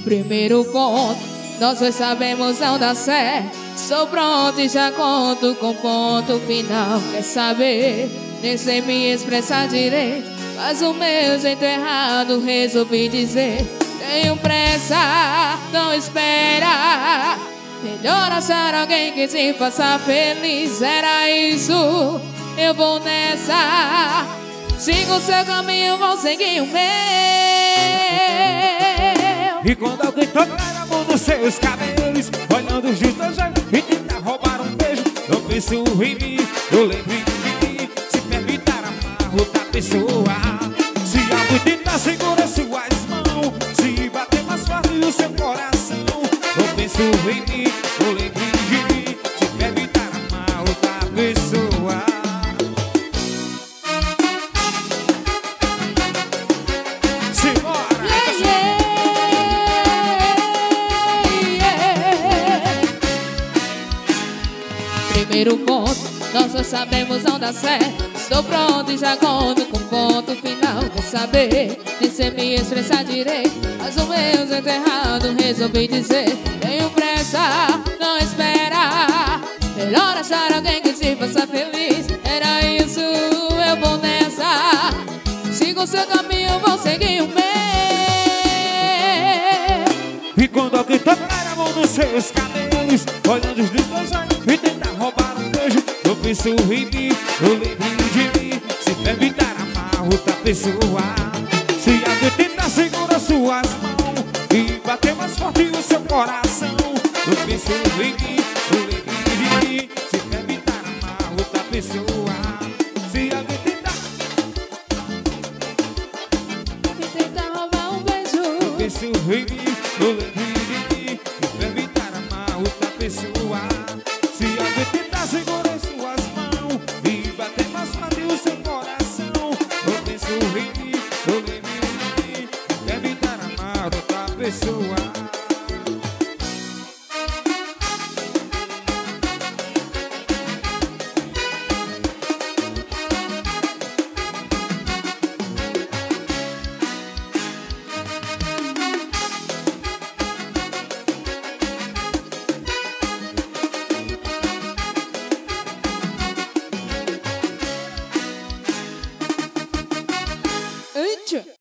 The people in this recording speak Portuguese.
Primeiro ponto, nós dois sabemos não dar certo. Sou pronto e já conto com ponto final. Quer saber? Nem sei me expressar direito, mas o meu jeito errado resolvi dizer. Tenho pressa, não espera. Melhor achar alguém que te faça feliz. Era isso, eu vou nessa. Siga o seu caminho, vou seguir o meu. E quando alguém tocar a mão nos seus cabelos, olhando os dois olhos e tentar roubar um beijo, eu penso em mim, eu lembro de mim. Se permitir amar outra pessoa, se algo tentar segurar suas mãos, se bater mais forte no seu coração, eu penso em mim, eu lembro de mim. Se permitir amar outra pessoa. Primeiro ponto, nós só sabemos não dar certo. Estou pronto e já conto com ponto final. Quer saber? Nem sei me expressar direito, mas o meu jeito errado resolvi dizer. Tenho pressa, não espera. Melhor achar alguém que te faça feliz. Era isso, eu vou nessa. Siga o seu caminho, vou seguir o meu. E quando alguém tocar a mão nos seus cabelos, olhando os dois olhos e tentar roubar um beijo, eu penso em mim, eu lembro de mim. Se evitar amar outra pessoa, se alguém tentar segurar suas mãos e bater mais forte no seu coração, eu penso em mim, eu lembro de mim. Se evitar amar outra pessoa, se alguém tentar roubar um beijo, eu penso em mim, eu lembro de mim. Se evitar amar outra pessoa.